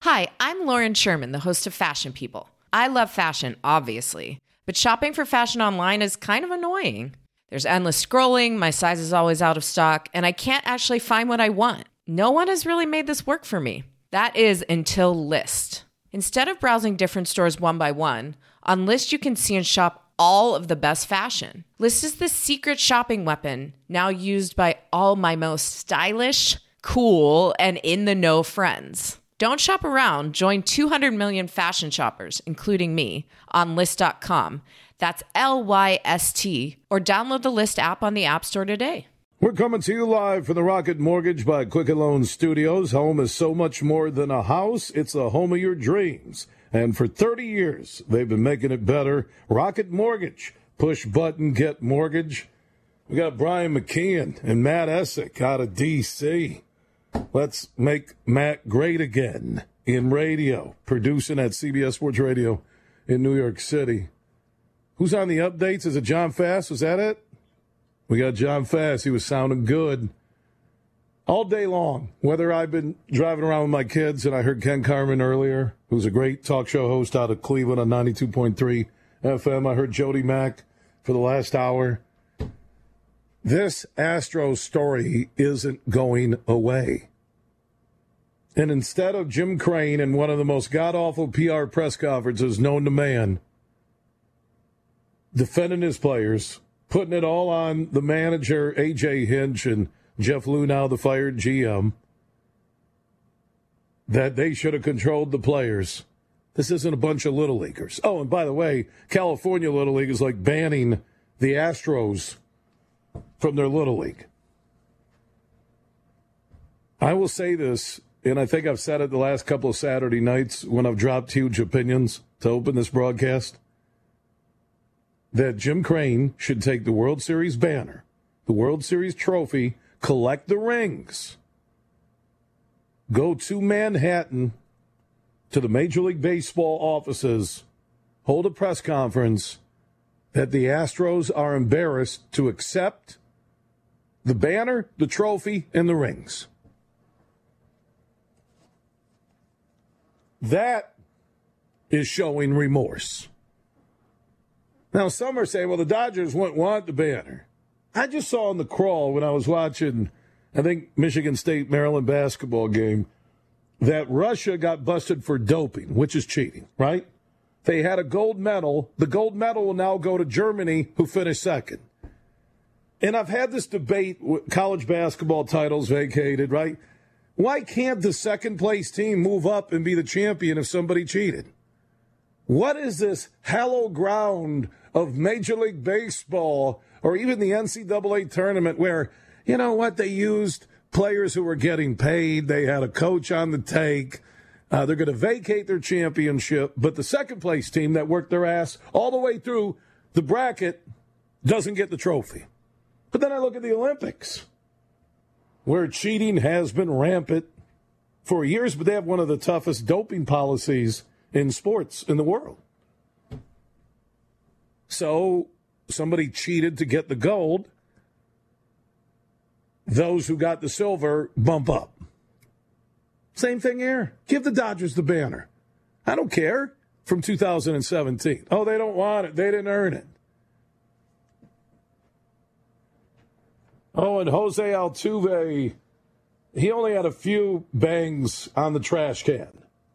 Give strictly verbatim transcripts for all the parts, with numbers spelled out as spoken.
Hi, I'm Lauren Sherman, the host of Fashion People. I love fashion, obviously, but shopping for fashion online is kind of annoying. There's endless scrolling, my size is always out of stock, and I can't actually find what I want. No one has really made this work for me. That is until Lyst. Instead of browsing different stores one by one, on Lyst you can see and shop all of the best fashion. Lyst is the secret shopping weapon, now used by all my most stylish, cool, and in-the-know friends. Don't shop around. Join two hundred million fashion shoppers, including me, on Lyst dot com. That's L Y S T. Or download the Lyst app on the App Store today. We're coming to you live from the Rocket Mortgage by Quicken Loan Studios. Home is so much more than a house. It's the home of your dreams. And for thirty years, they've been making it better. Rocket Mortgage. Push button, get mortgage. We got Brian McKeon and Matt Essick out of D C Let's make Matt great again in radio, producing at C B S Sports Radio in New York City. Who's on the updates? Is it John Fass? Was that it? We got John Fass. He was sounding good all day long. Whether I've been driving around with my kids, and I heard Ken Carman earlier, who's a great talk show host out of Cleveland on ninety-two point three F M. I heard Jody Mack for the last hour. This Astros story isn't going away. And instead of Jim Crane in one of the most god-awful P R press conferences known to man, defending his players, putting it all on the manager, A J Hinch, and Jeff Lou, now the fired G M, that they should have controlled the players. This isn't a bunch of Little Leaguers. Oh, and by the way, California Little League is like banning the Astros from their Little League. I will say this, and I think I've said it the last couple of Saturday nights when I've dropped huge opinions to open this broadcast, that Jim Crane should take the World Series banner, the World Series trophy, collect the rings, go to Manhattan to the Major League Baseball offices, hold a press conference that the Astros are embarrassed to accept the banner, the trophy, and the rings. That is showing remorse. Now, some are saying, well, the Dodgers wouldn't want the banner. I just saw on the crawl when I was watching, I think, Michigan State, Maryland basketball game, that Russia got busted for doping, which is cheating, right? They had a gold medal. The gold medal will now go to Germany, who finished second. And I've had this debate with college basketball titles vacated, right? Why can't the second-place team move up and be the champion if somebody cheated? What is this hallowed ground of Major League Baseball or even the N C double A tournament where, you know what, they used players who were getting paid, they had a coach on the take, uh, they're going to vacate their championship, but the second-place team that worked their ass all the way through the bracket doesn't get the trophy. But then I look at the Olympics, where cheating has been rampant for years, but they have one of the toughest doping policies in sports in the world. So somebody cheated to get the gold. Those who got the silver bump up. Same thing here. Give the Dodgers the banner. I don't care. From two thousand seventeen. Oh, they don't want it. They didn't earn it. Oh, and Jose Altuve, he only had a few bangs on the trash can.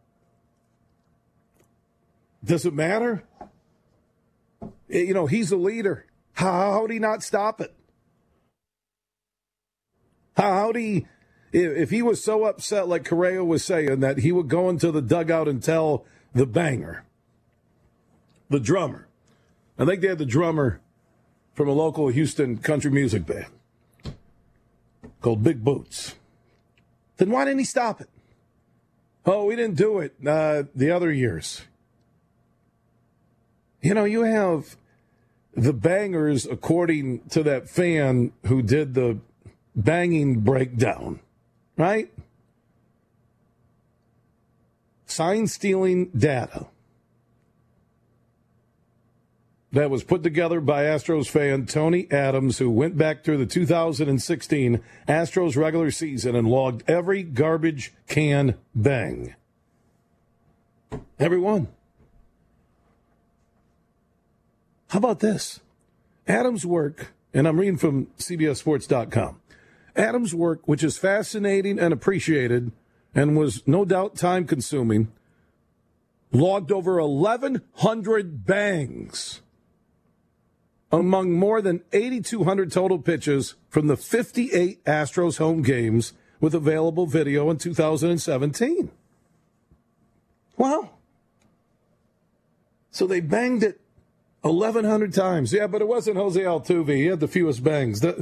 Does it matter? You know, he's a leader. How would he not stop it? How would he, if he was so upset, like Correa was saying, that he would go into the dugout and tell the banger, the drummer. I think they had the drummer from a local Houston country music band called Big Boots. Then why didn't he stop it? Oh, we didn't do it uh, the other years. You know, you have the bangers, according to that fan who did the banging breakdown, right? Sign-stealing data that was put together by Astros fan Tony Adams, who went back through the two thousand sixteen Astros regular season and logged every garbage can bang. Every one. How about this? Adam's work, and I'm reading from C B S Sports dot com. Adam's work, which is fascinating and appreciated and was no doubt time-consuming, logged over eleven hundred bangs among more than eighty-two hundred total pitches from the fifty-eight Astros home games with available video in two thousand seventeen. Wow. So they banged it eleven hundred times. Yeah, but it wasn't Jose Altuve. He had the fewest bangs. That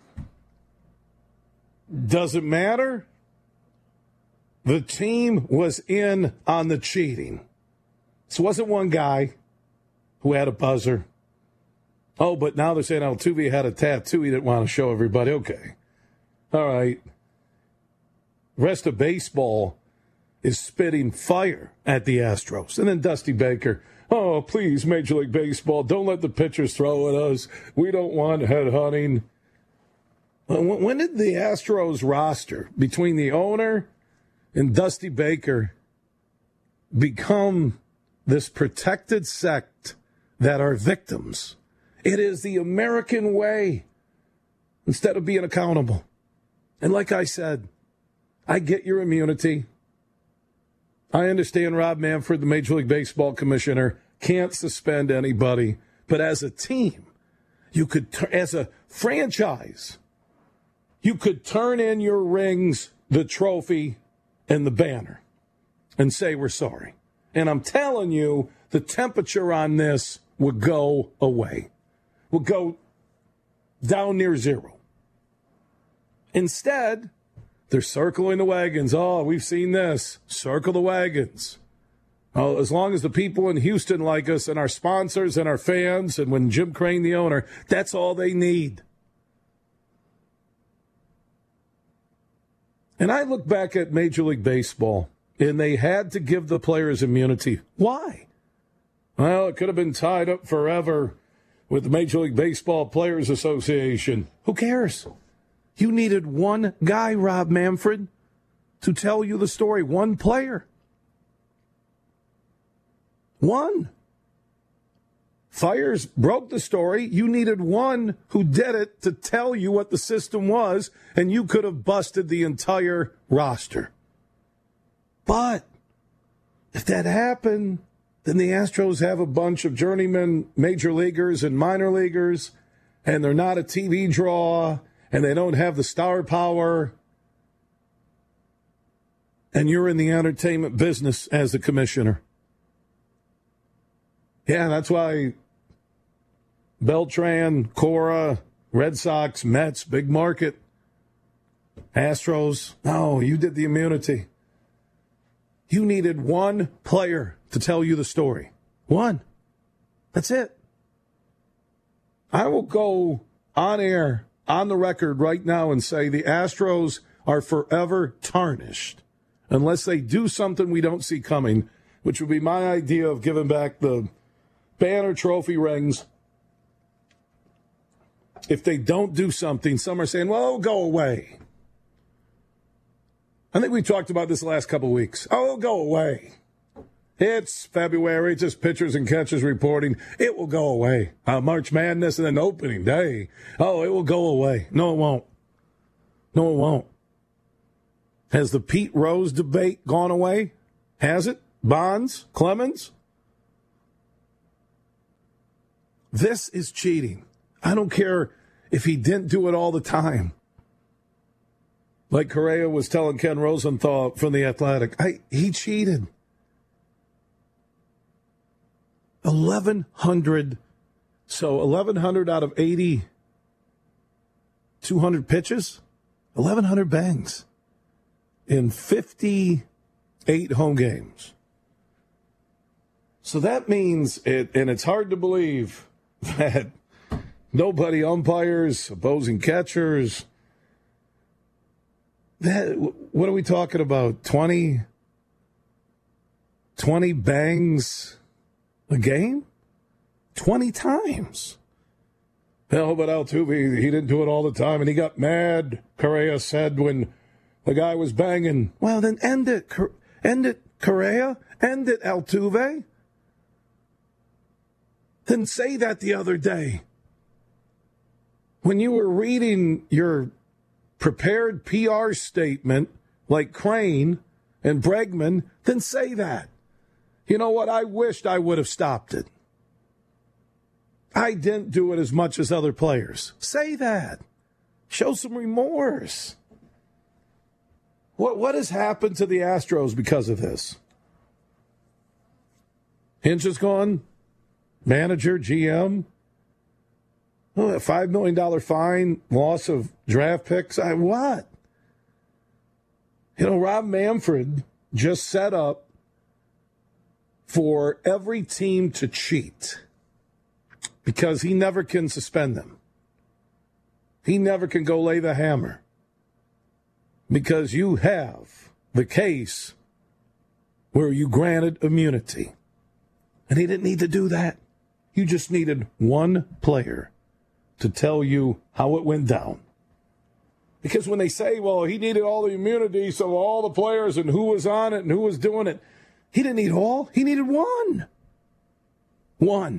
doesn't matter. The team was in on the cheating. This wasn't one guy who had a buzzer. Oh, but now they're saying Altuve had a tattoo he didn't want to show everybody. Okay. All right. Rest of baseball is spitting fire at the Astros. And then Dusty Baker, oh, please, Major League Baseball, don't let the pitchers throw at us. We don't want headhunting. When did the Astros roster, between the owner and Dusty Baker, become this protected sect that are victims? It is the American way instead of being accountable. And like I said, I get your immunity. I understand Rob Manfred, the Major League Baseball commissioner, can't suspend anybody. But as a team, you could, as a franchise, you could turn in your rings, the trophy, and the banner and say we're sorry. And I'm telling you, the temperature on this would go away, would go down near zero. Instead, they're circling the wagons. Oh, we've seen this. Circle the wagons. Oh, as long as the people in Houston like us and our sponsors and our fans, and when Jim Crane, the owner, that's all they need. And I look back at Major League Baseball, and they had to give the players immunity. Why? Well, it could have been tied up forever with the Major League Baseball Players Association. Who cares? You needed one guy, Rob Manfred, to tell you the story. One player. One. Fires broke the story. You needed one who did it to tell you what the system was, and you could have busted the entire roster. But if that happened, then the Astros have a bunch of journeyman major leaguers and minor leaguers, and they're not a T V draw, and they don't have the star power, and you're in the entertainment business as the commissioner. Yeah, that's why Beltran, Cora, Red Sox, Mets, big market. Astros, no, you did the immunity. You needed one player to tell you the story. One. That's it. I will go on air, on the record right now, and say the Astros are forever tarnished unless they do something we don't see coming, which would be my idea of giving back the banner, trophy, rings. If they don't do something, some are saying, well, go away. I think we talked about this the last couple of weeks. Oh, go away. It's February, it's just pitchers and catchers reporting. It will go away. Uh, March Madness and then opening day. Oh, it will go away. No, it won't. No, it won't. Has the Pete Rose debate gone away? Has it? Bonds? Clemens? This is cheating. I don't care if he didn't do it all the time. Like Correa was telling Ken Rosenthal from The Athletic, I, he cheated. eleven hundred, so eleven hundred out of eighty, two hundred pitches, eleven hundred bangs in fifty-eight home games. So that means, it, and it's hard to believe that nobody umpires, opposing catchers. That, what are we talking about? twenty, twenty bangs a game? twenty times. Hell, but Altuve, he didn't do it all the time, and he got mad, Correa said, when the guy was banging. Well, then end it. End it. Correa? End it, Altuve. Then say that the other day. When you were reading your prepared P R statement like Crane and Bregman, then say that. You know what? I wished I would have stopped it. I didn't do it as much as other players. Say that. Show some remorse. What what has happened to the Astros because of this? Hinch is gone. Manager, G M. Oh, a five million dollars fine, loss of draft picks. I what? You know, Rob Manfred just set up for every team to cheat because he never can suspend them. He never can go lay the hammer because you have the case where you granted immunity. And he didn't need to do that. You just needed one player to tell you how it went down. Because when they say, well, he needed all the immunity, so all the players and who was on it and who was doing it, he didn't need all. He needed one. One.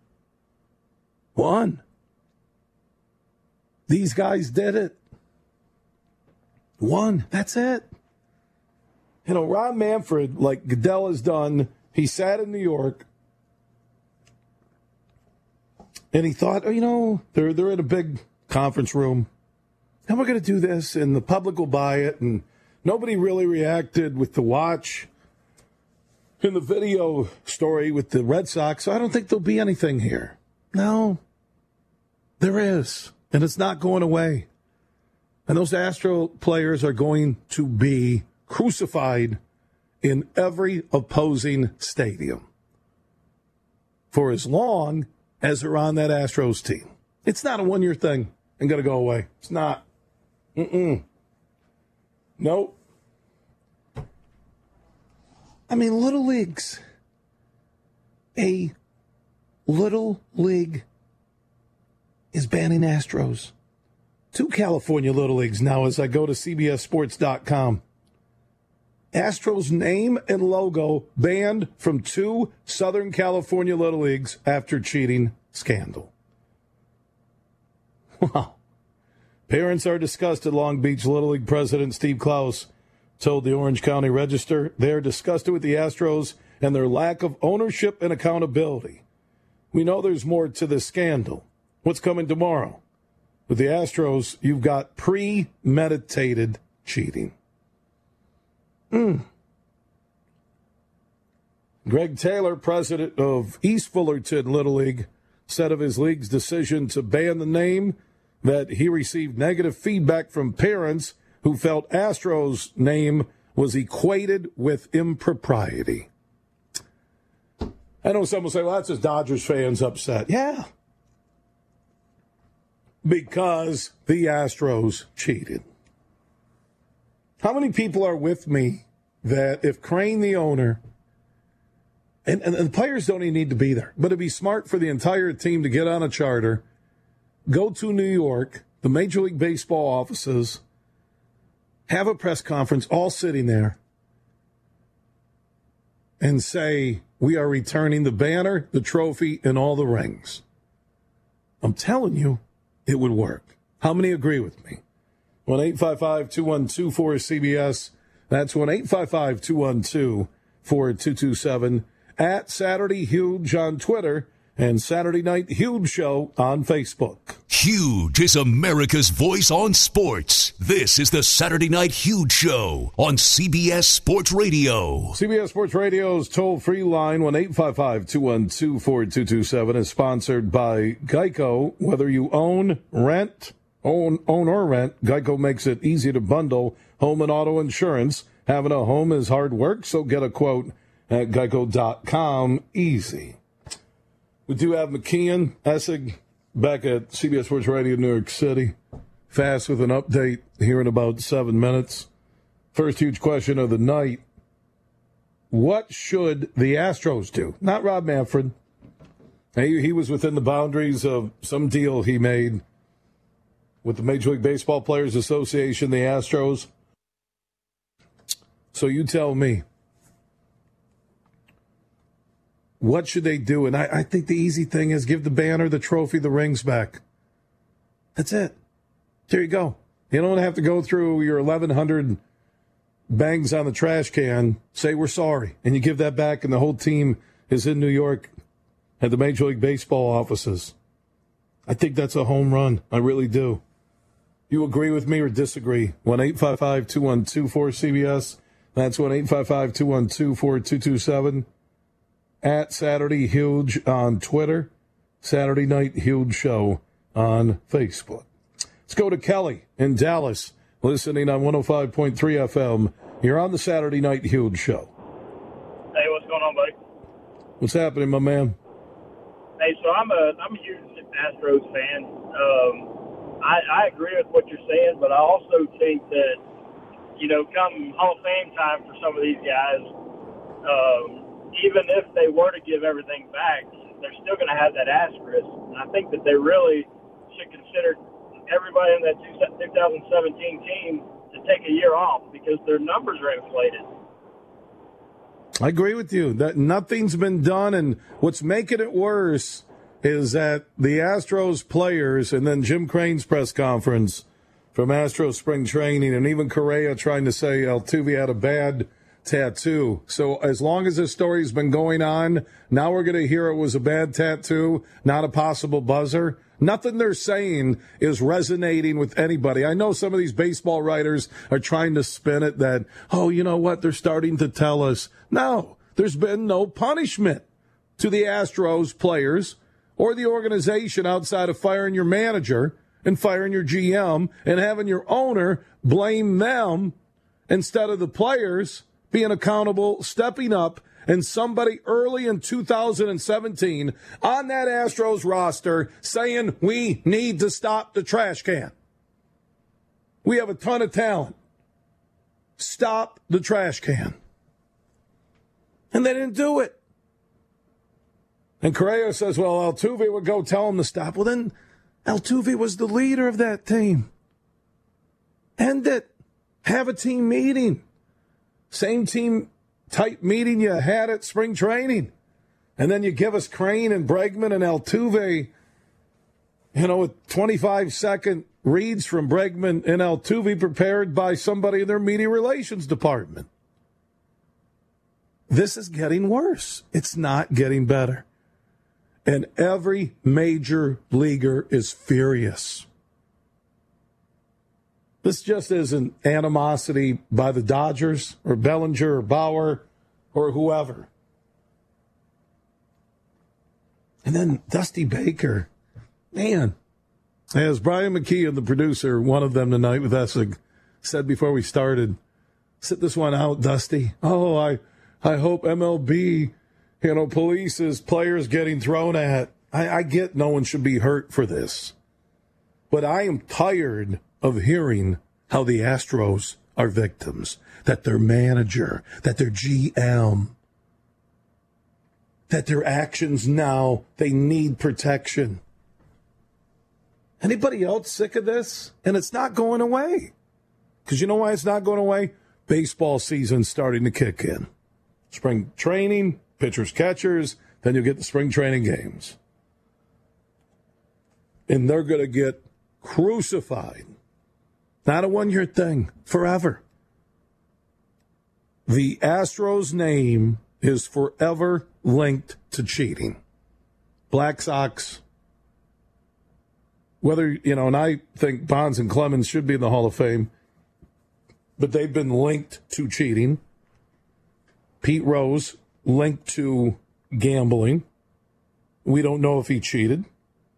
One. These guys did it. One. That's it. You know, Rob Manfred, like Goodell has done, he sat in New York and he thought, oh, you know, they're they're in a big conference room. And we're going to do this, and the public will buy it. And nobody really reacted with the watch in the video story with the Red Sox. So I don't think there'll be anything here. No, there is. And it's not going away. And those Astro players are going to be crucified in every opposing stadium for as long as they're on that Astros team. It's not a one-year thing and going to go away. It's not. Mm-mm. Nope. I mean, Little Leagues. A Little League is banning Astros. Two California Little Leagues now as I go to C B S Sports dot com. Astros name and logo banned from two Southern California Little Leagues after cheating scandal. Wow. Parents are disgusted, Long Beach Little League President Steve Klaus told the Orange County Register. They are disgusted with the Astros and their lack of ownership and accountability. We know there's more to this scandal. What's coming tomorrow? With the Astros, you've got premeditated cheating. Mm. Greg Taylor, president of East Fullerton Little League, said of his league's decision to ban the name that he received negative feedback from parents who felt Astros' name was equated with impropriety. I know some will say, well, that's just Dodgers fans upset. Yeah. Because the Astros cheated. How many people are with me that if Crane, the owner, and, and, and the players don't even need to be there, but it'd be smart for the entire team to get on a charter, go to New York, the Major League Baseball offices, have a press conference, all sitting there, and say, we are returning the banner, the trophy, and all the rings. I'm telling you, it would work. How many agree with me? one eight five five, two one two, four C B S. That's one eight five five, two one two, four two two seven. At Saturday Huge on Twitter and Saturday Night Huge Show on Facebook. Huge is America's voice on sports. This is the Saturday Night Huge Show on C B S Sports Radio. C B S Sports Radio's toll-free line, one eight five five, two one two, four two two seven, is sponsored by Geico. Whether you own, rent, own, own or rent, Geico makes it easy to bundle home and auto insurance. Having a home is hard work, so get a quote at geico dot com. Easy. We do have McKeon Essig back at C B S Sports Radio New York City. Fast with an update here in about seven minutes. First huge question of the night. What should the Astros do? Not Rob Manfred. He, he was within the boundaries of some deal he made with the Major League Baseball Players Association, the Astros. So you tell me. what should they do? And I, I think the easy thing is give the banner, the trophy, the rings back. That's it. There you go. You don't have to go through your eleven hundred bangs on the trash can, say we're sorry, and you give that back, and the whole team is in New York at the Major League Baseball offices. I think that's a home run. I really do. You agree with me or disagree? one eight five five, two one two, four C B S. That's one eight five five, two one two, four two two seven. At Saturday Huge on Twitter. Saturday Night Huge Show on Facebook. Let's go to Kelly in Dallas, listening on one oh five point three F M. You're on the Saturday Night Huge Show. Hey, what's going on, buddy? What's happening, my man? Hey, so I'm a I'm a huge Astros fan. Um, I, I agree with what you're saying, but I also think that, you know, come Hall of Fame time for some of these guys, um, even if they were to give everything back, they're still going to have that asterisk. And I think that they really should consider everybody in that two thousand seventeen team to take a year off because their numbers are inflated. I agree with you that nothing's been done, and what's making it worse is that the Astros players and then Jim Crane's press conference from Astros spring training, and even Correa trying to say Altuve had a bad tattoo. So as long as this story's been going on, now we're going to hear it was a bad tattoo, not a possible buzzer. Nothing they're saying is resonating with anybody. I know some of these baseball writers are trying to spin it that, oh, you know what, they're starting to tell us. No, there's been no punishment to the Astros players or the organization outside of firing your manager and firing your G M and having your owner blame them instead of the players being accountable, stepping up, and somebody early in two thousand seventeen on that Astros roster saying we need to stop the trash can. We have a ton of talent. Stop the trash can. And they didn't do it. And Correa says, well, Altuve would go tell him to stop. Well, then Altuve was the leader of that team. End it. Have a team meeting. Same team type meeting you had at spring training. And then you give us Crane and Bregman and Altuve, you know, with twenty-five second reads from Bregman and Altuve prepared by somebody in their media relations department. This is getting worse. It's not getting better. And every major leaguer is furious. This just isn't animosity by the Dodgers or Bellinger or Bauer or whoever. And then Dusty Baker. Man, as Brian McKeon, the producer, one of them tonight with Essig, said before we started, sit this one out, Dusty. Oh, I I hope M L B, you know, polices players getting thrown at. I, I get no one should be hurt for this. But I am tired of hearing how the Astros are victims, that their manager, that their G M, that their actions now, they need protection. Anybody else sick of this? And it's not going away. Because you know why it's not going away? Baseball season's starting to kick in. Spring training, pitchers, catchers, then you'll get the spring training games. And they're going to get crucified. Not a one-year thing, forever. The Astros name is forever linked to cheating. Black Sox, whether, you know, and I think Bonds and Clemens should be in the Hall of Fame, but they've been linked to cheating. Pete Rose linked to gambling. We don't know if he cheated.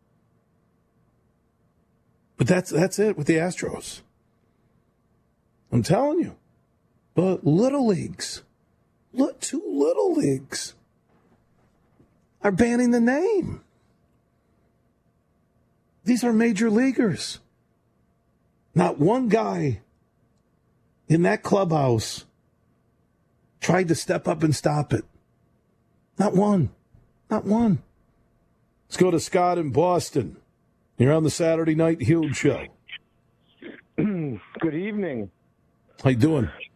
But that's that's it with the Astros. I'm telling you. But little leagues, look, two little leagues are banning the name. These are major leaguers. Not one guy in that clubhouse tried to step up and stop it. Not one. Not one. Let's go to Scott in Boston. You're on the Saturday Night Huge Show. Good evening. How you doing?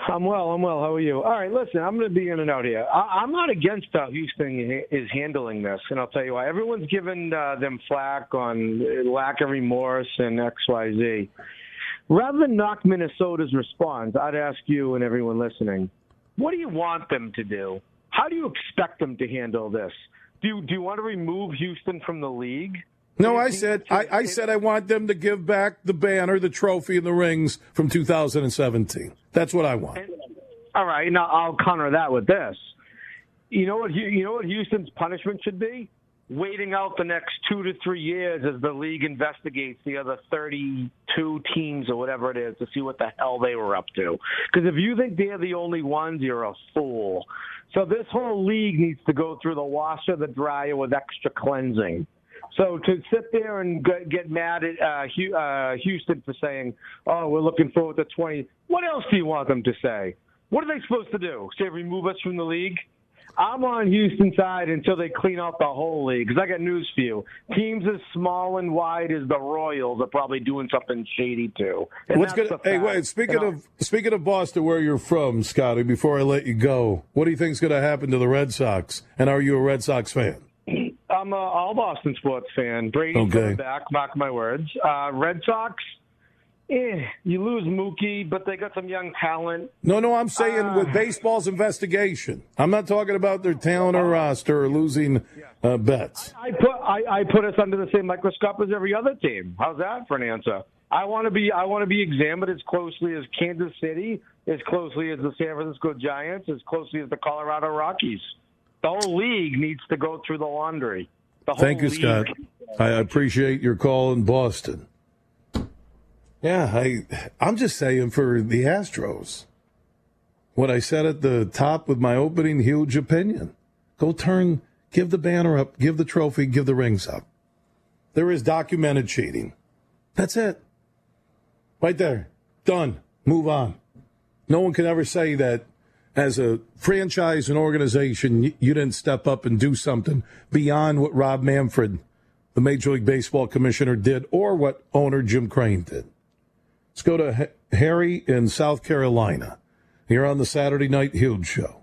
I'm well. I'm well. How are you? All right, listen, I'm going to be in and out here. I, I'm not against how Houston is handling this, and I'll tell you why. Everyone's given uh, them flack on lack of remorse and X Y Z. Rather than knock Minnesota's response, I'd ask you and everyone listening, what do you want them to do? How do you expect them to handle this? Do you, do you want to remove Houston from the league? No, I said I, I said I want them to give back the banner, the trophy, and the rings from two thousand seventeen. That's what I want. All right, now I'll counter that with this. You know what? You know what Houston's punishment should be? Waiting out the next two to three years as the league investigates the other thirty-two teams or whatever it is to see what the hell they were up to. Because if you think they're the only ones, you're a fool. So this whole league needs to go through the washer, the dryer with extra cleansing. So to sit there and get mad at uh, Houston for saying, oh, we're looking forward to twenty, what else do you want them to say? What are they supposed to do? Say remove us from the league? I'm on Houston's side until they clean out the whole league, because I got news for you. Teams as small and wide as the Royals are probably doing something shady, too. And What's gonna, hey, wait, speaking of speaking of Boston, where you're from, Scotty, before I let you go, what do you think is going to happen to the Red Sox? And are you a Red Sox fan? I'm a all Boston sports fan. Brady's okay. coming back, mark my words. Uh, Red Sox, eh, you lose Mookie, but they got some young talent. No, no, I'm saying uh, with baseball's investigation. I'm not talking about their talent or roster or losing uh, bets. I, I put I, I put us under the same microscope as every other team. How's that for an answer? I want to be I want to be examined as closely as Kansas City, as closely as the San Francisco Giants, as closely as the Colorado Rockies. The whole league needs to go through the laundry. The whole Thank you, league. Scott. I appreciate your call in Boston. Yeah, I, I'm just saying for the Astros, what I said at the top with my opening huge opinion. Go turn, give the banner up, give the trophy, give the rings up. There is documented cheating. That's it. Right there. Done. Move on. No one can ever say that as a franchise and organization, you, you didn't step up and do something beyond what Rob Manfred, the Major League Baseball commissioner, did, or what owner Jim Crane did. Let's go to H- Harry in South Carolina. Here on the Saturday Night Huge Show.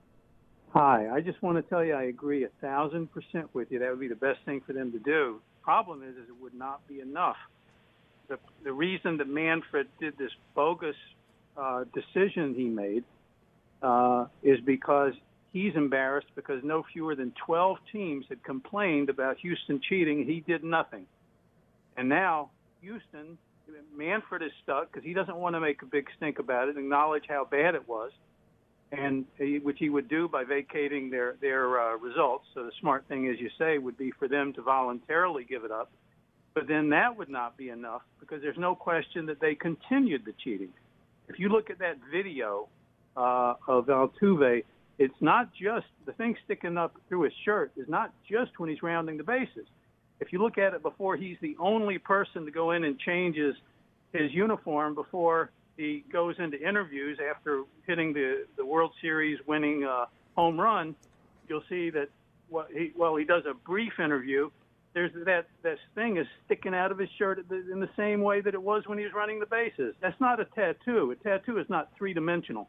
Hi, I just want to tell you I agree a thousand percent with you. That would be the best thing for them to do. Problem is, is it would not be enough. The the reason that Manfred did this bogus uh, decision he made uh, is because he's embarrassed because no fewer than twelve teams had complained about Houston cheating. He did nothing. And now Houston, Manfred is stuck because he doesn't want to make a big stink about it, acknowledge how bad it was, and he, which he would do by vacating their, their uh, results. So the smart thing, as you say, would be for them to voluntarily give it up. But then that would not be enough because there's no question that they continued the cheating. If you look at that video uh, of Altuve, it's not just the thing sticking up through his shirt is not just when he's rounding the bases. If you look at it before, he's the only person to go in and change his, his uniform before he goes into interviews after hitting the, the World Series winning uh, home run. You'll see that what he, well, he does a brief interview. There's that this thing is sticking out of his shirt in the same way that it was when he was running the bases. That's not a tattoo. A tattoo is not three-dimensional.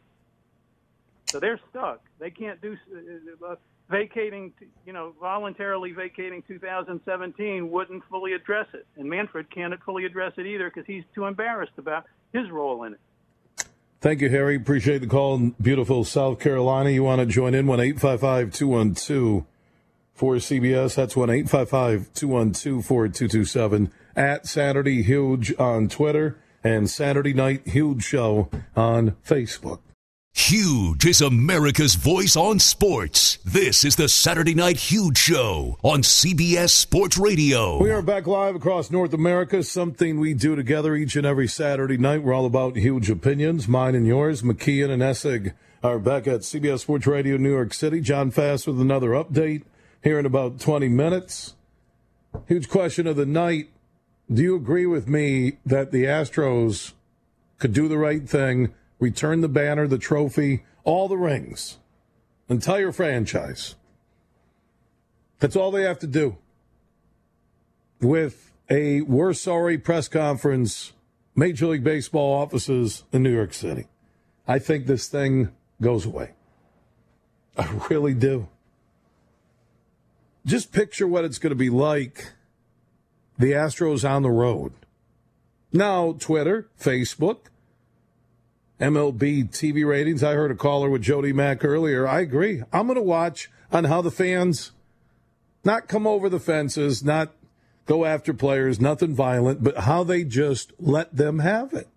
So they're stuck. They can't do uh, vacating, you know, voluntarily vacating two thousand seventeen wouldn't fully address it. And Manfred can't fully address it either because he's too embarrassed about his role in it. Thank you, Harry. Appreciate the call in beautiful South Carolina. You want to join in? one eight five five two one two four C B S. That's one eight five five two one two four two two seven. At Saturday Huge on Twitter and Saturday Night Huge Show on Facebook. Huge is America's voice on sports. This is the Saturday Night Huge Show on C B S Sports Radio. We are back live across North America, something we do together each and every Saturday night. We're all about huge opinions, mine and yours. McKeon and Essig are back at C B S Sports Radio New York City. John Fast with another update here in about twenty minutes. Huge question of the night. Do you agree with me that the Astros could do the right thing, return the banner, the trophy, all the rings, entire franchise? That's all they have to do. With a we're sorry press conference, Major League Baseball offices in New York City. I think this thing goes away. I really do. Just picture what it's going to be like, the Astros on the road. Now, Twitter, Facebook, M L B T V ratings. I heard a caller with Jody Mack earlier. I agree. I'm going to watch on how the fans not come over the fences, not go after players, nothing violent, but how they just let them have it.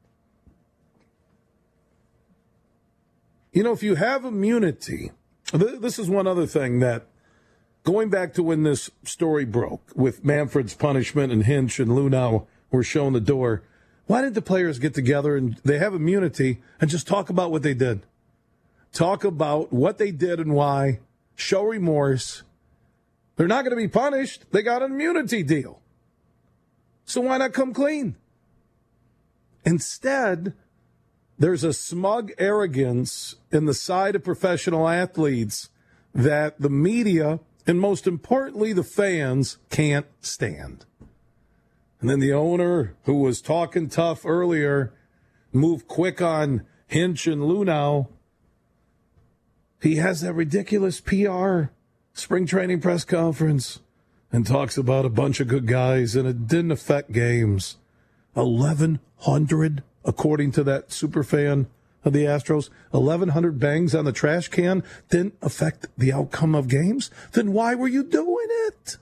You know, if you have immunity, this is one other thing that, going back to when this story broke with Manfred's punishment and Hinch and Luhnow were shown the door, why didn't the players get together and they have immunity and just talk about what they did? Talk about what they did and why, show remorse. They're not going to be punished. They got an immunity deal. So why not come clean? Instead, there's a smug arrogance in the side of professional athletes that the media, and most importantly, the fans, can't stand. And then the owner, who was talking tough earlier, moved quick on Hinch and Luhnow. He has that ridiculous P R spring training press conference and talks about a bunch of good guys, and it didn't affect games. eleven hundred, according to that super fan of the Astros, eleven hundred bangs on the trash can didn't affect the outcome of games? Then why were you doing it?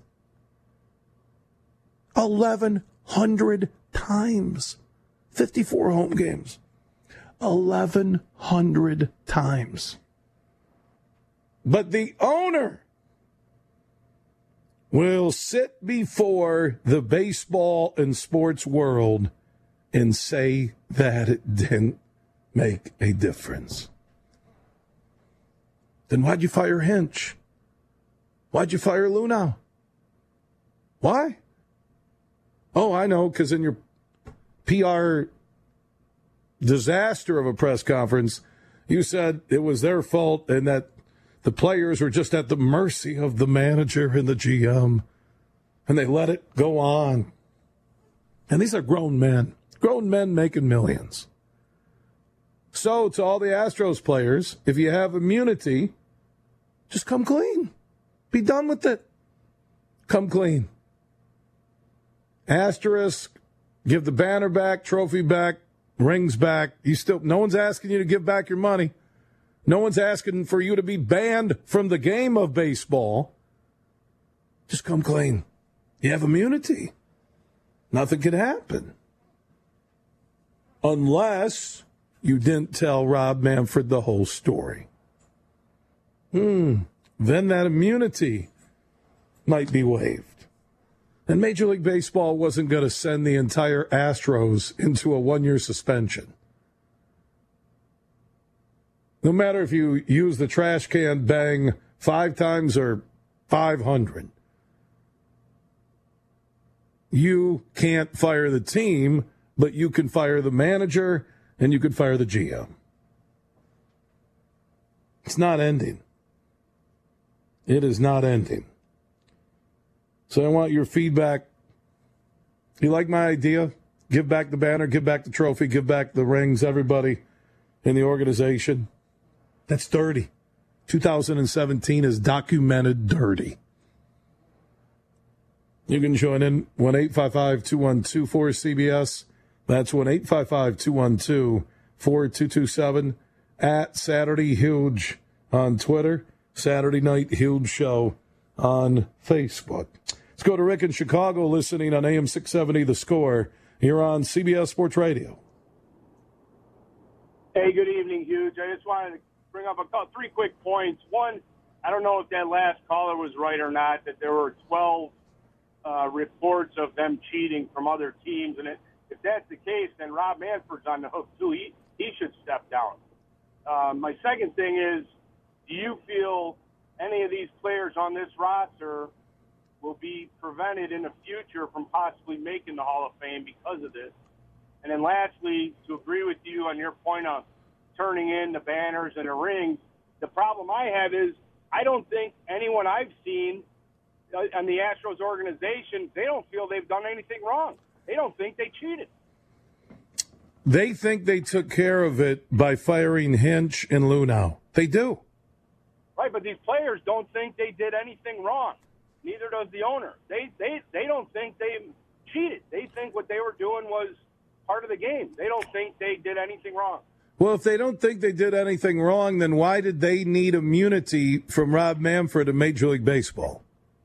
eleven hundred times. fifty-four home games. eleven hundred times. But the owner will sit before the baseball and sports world and say that it didn't make a difference. Then why'd you fire Hinch? Why'd you fire Luhnow? Why? Oh, I know, because in your P R disaster of a press conference, you said it was their fault and that the players were just at the mercy of the manager and the G M, and they let it go on. And these are grown men, grown men making millions. So to all the Astros players, if you have immunity, just come clean. Be done with it. Come clean. Asterisk, give the banner back, trophy back, rings back. You still, no one's asking you to give back your money. No one's asking for you to be banned from the game of baseball. Just come clean. You have immunity. Nothing can happen. Unless you didn't tell Rob Manfred the whole story. Hmm. Then that immunity might be waived. And Major League Baseball wasn't going to send the entire Astros into a one-year suspension. No matter if you use the trash can bang five times or five hundred. You can't fire the team, but you can fire the manager and you can fire the G M. It's not ending. It is not ending. So I want your feedback. You like my idea? Give back the banner, give back the trophy, give back the rings, everybody in the organization. That's dirty. two thousand seventeen is documented dirty. You can join in one eight five five, two one two, four C B S. That's one eight five five, two one two, four two two seven. At Saturday Huge on Twitter. Saturday Night Huge Show on Facebook. Let's go to Rick in Chicago listening on A M six seventy The Score. You're on C B S Sports Radio. Hey, good evening, Huge. I just wanted to bring up a couple, three quick points. One, I don't know if that last caller was right or not, that there were twelve uh, reports of them cheating from other teams. And it, if that's the case, then Rob Manfred's on the hook, too. He, he should step down. Uh, my second thing is, do you feel any of these players on this roster will be prevented in the future from possibly making the Hall of Fame because of this? And then lastly, to agree with you on your point of turning in the banners and the rings, the problem I have is I don't think anyone I've seen on the Astros organization, they don't feel they've done anything wrong. They don't think they cheated. they think they took care of it by firing Hinch and Luhnow. They do. Right, but these players don't think they did anything wrong. Neither does the owner. They they they don't think they cheated. They think what they were doing was part of the game. They don't think they did anything wrong. Well, if they don't think they did anything wrong, then why did they need immunity from Rob Manfred in Major League Baseball?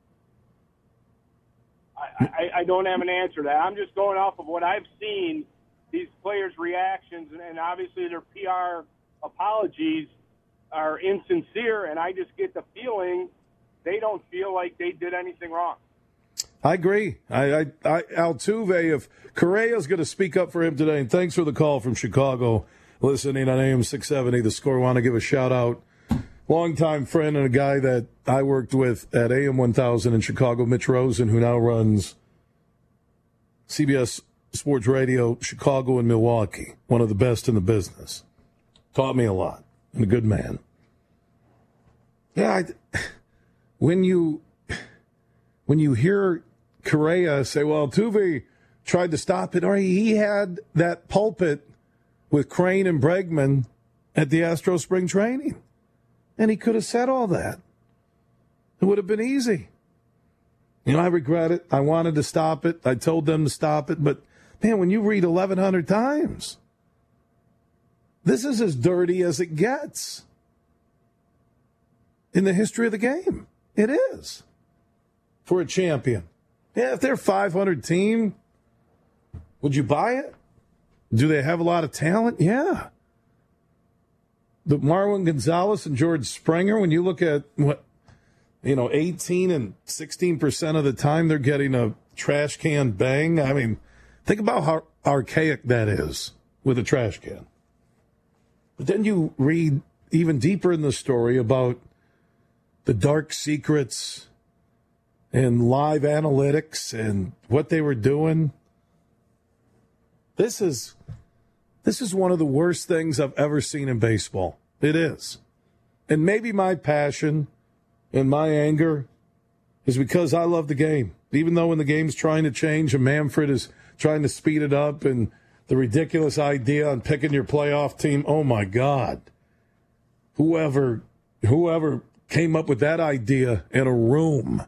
I, I, I don't have an answer to that. I'm just going off of what I've seen, these players' reactions, and, and obviously their P R apologies are insincere, and I just get the feeling they don't feel like they did anything wrong. I agree. I, I, I Altuve, if Correa's going to speak up for him today, and thanks for the call from Chicago, listening on A M six seventy, The Score. I want to give a shout-out. Longtime friend and a guy that I worked with at A M one thousand in Chicago, Mitch Rosen, who now runs C B S Sports Radio, Chicago and Milwaukee, one of the best in the business. Taught me a lot, and a good man. Yeah, I, when you when you hear Correa say, well, Altuve tried to stop it, or he had that pulpit with Crane and Bregman at the Astro spring training. And he could have said all that. It would have been easy. You know, I regret it. I wanted to stop it. I told them to stop it. But, man, when you read eleven hundred times, this is as dirty as it gets in the history of the game. It is. For a champion. Yeah, if they're a five hundred team, would you buy it? Do they have a lot of talent? Yeah. But Marwin Gonzalez and George Springer, when you look at what, you know, eighteen and sixteen percent of the time they're getting a trash can bang. I mean, think about how archaic that is with a trash can. But then you read even deeper in the story about the dark secrets and live analytics and what they were doing. This is this is one of the worst things I've ever seen in baseball. It is. And maybe my passion and my anger is because I love the game. Even though when the game's trying to change and Manfred is trying to speed it up and the ridiculous idea on picking your playoff team, oh my God. Whoever whoever came up with that idea in a room.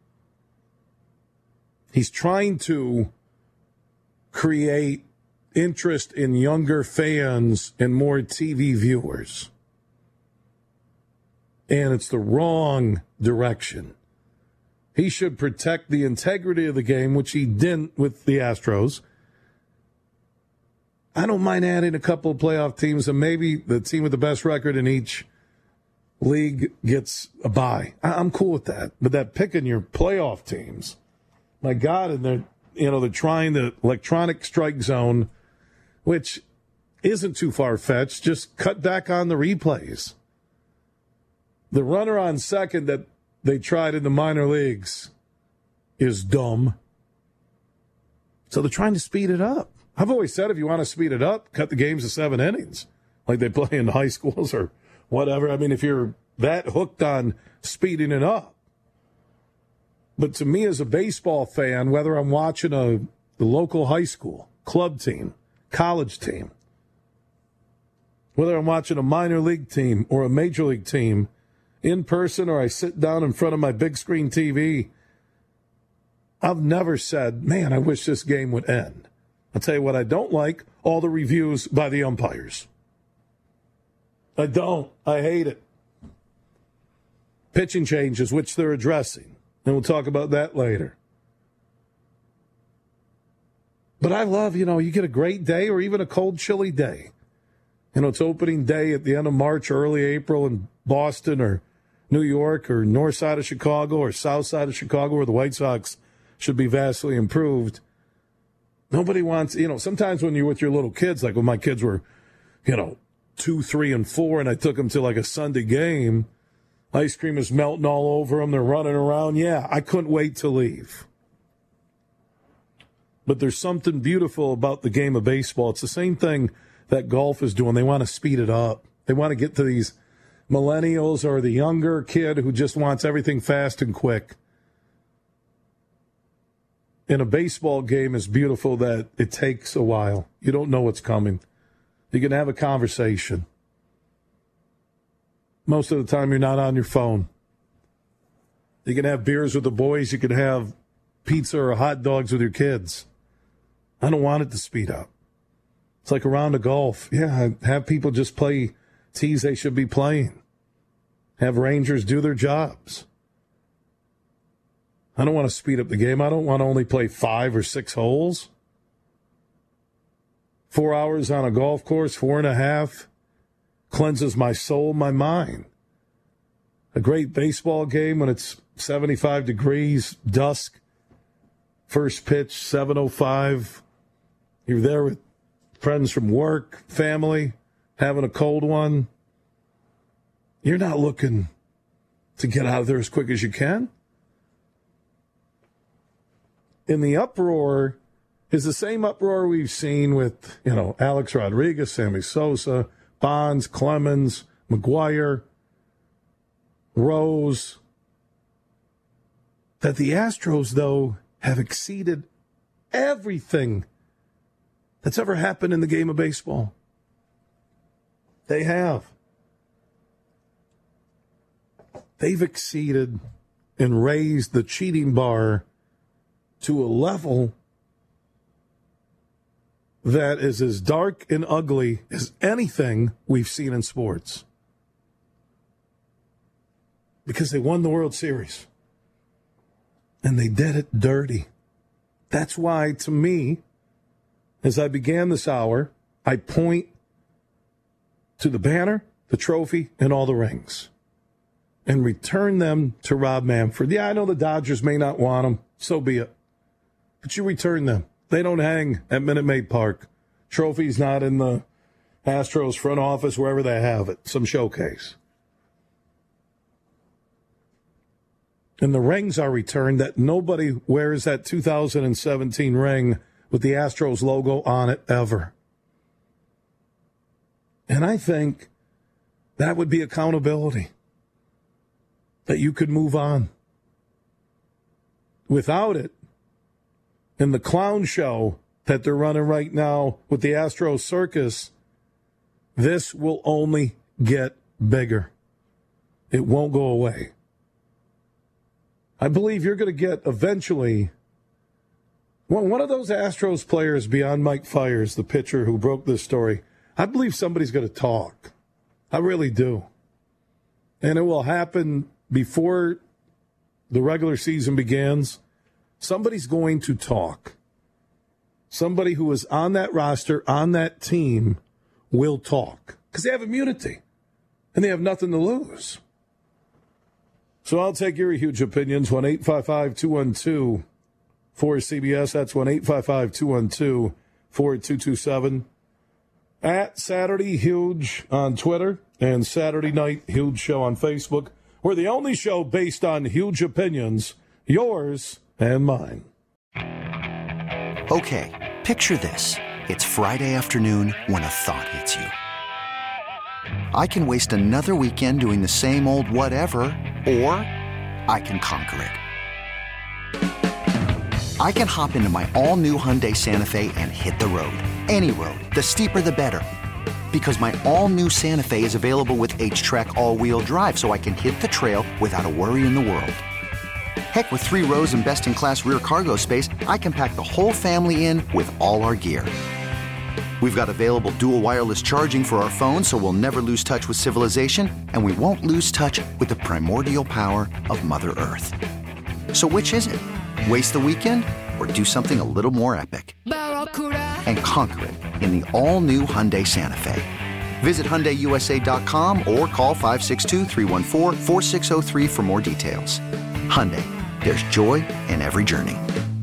He's trying to create interest in younger fans and more T V viewers. And it's the wrong direction. He should protect the integrity of the game, which he didn't with the Astros. I don't mind adding a couple of playoff teams, and maybe the team with the best record in each league gets a bye. I'm cool with that. But that picking your playoff teams, my God, and they're, you know, they're trying the electronic strike zone, which isn't too far-fetched. Just cut back on the replays. The runner on second that they tried in the minor leagues is dumb. So they're trying to speed it up. I've always said if you want to speed it up, cut the games to seven innings, like they play in high schools or whatever. I mean, if you're that hooked on speeding it up. But to me as a baseball fan, whether I'm watching a the local high school, club team, college team, whether I'm watching a minor league team or a major league team, in person or I sit down in front of my big screen T V, I've never said, man, I wish this game would end. I'll tell you what I don't like, all the reviews by the umpires. I don't. I hate it. Pitching changes, which they're addressing. And we'll talk about that later. But I love, you know, you get a great day or even a cold, chilly day. You know, it's opening day at the end of March, early April in Boston or New York or north side of Chicago or south side of Chicago where the White Sox should be vastly improved. Nobody wants, you know, sometimes when you're with your little kids, like when my kids were, you know, two, three, and four, and I took them to like a Sunday game, ice cream is melting all over them, they're running around. Yeah, I couldn't wait to leave. But there's something beautiful about the game of baseball. It's the same thing that golf is doing. They want to speed it up. They want to get to these millennials or the younger kid who just wants everything fast and quick. in a baseball game is beautiful that it takes a while. You don't know what's coming. You can have a conversation. Most of the time, you're not on your phone. You can have beers with the boys. You can have pizza or hot dogs with your kids. I don't want it to speed up. It's like a round of golf. Yeah, have people just play tees they should be playing. Have Rangers do their jobs. I don't want to speed up the game. I don't want to only play five or six holes. Four hours on a golf course, four and a half, cleanses my soul, my mind. A great baseball game when it's seventy-five degrees, dusk, first pitch, seven oh five. You're there with friends from work, family, having a cold one. You're not looking to get out of there as quick as you can. In the uproar is the same uproar we've seen with, you know, Alex Rodriguez, Sammy Sosa, Bonds, Clemens, McGuire, Rose. That the Astros, though, have exceeded everything that's ever happened in the game of baseball. They have. They've exceeded and raised the cheating bar to a level that is as dark and ugly as anything we've seen in sports. Because they won the World Series. And they did it dirty. That's why, to me, as I began this hour, I point to the banner, the trophy, and all the rings. And return them to Rob Manfred. Yeah, I know the Dodgers may not want them. So be it. But you return them. They don't hang at Minute Maid Park. Trophy's not in the Astros front office, wherever they have it. Some showcase. And the rings are returned that nobody wears that two thousand seventeen ring with the Astros logo on it ever. And I think that would be accountability. That you could move on. Without it, in the clown show that they're running right now with the Astros Circus, this will only get bigger. It won't go away. I believe you're going to get eventually one of those Astros players beyond Mike Fiers, the pitcher who broke this story. I believe somebody's going to talk. I really do. And it will happen before the regular season begins. Somebody's going to talk. Somebody who is on that roster, on that team, will talk. Because they have immunity. And they have nothing to lose. So I'll take your huge opinions. one eight five five two one two four C B S. That's one eight five five two one two four two two seven. At Saturday Huge on Twitter and Saturday Night Huge Show on Facebook. We're the only show based on huge opinions. Yours and mine. Okay, picture this. It's Friday afternoon when a thought hits you. I can waste another weekend doing the same old whatever, or I can conquer it. I can hop into my all-new Hyundai Santa Fe and hit the road. Any road. The steeper, the better. Because my all-new Santa Fe is available with H-Track all-wheel drive, so I can hit the trail without a worry in the world. Heck, with three rows and best-in-class rear cargo space, I can pack the whole family in with all our gear. We've got available dual wireless charging for our phones, so we'll never lose touch with civilization, and we won't lose touch with the primordial power of Mother Earth. So which is it? Waste the weekend or do something a little more epic? And conquer it in the all-new Hyundai Santa Fe. Visit Hyundai U S A dot com or call five six two, three one four, four six zero three for more details. Hyundai, there's joy in every journey.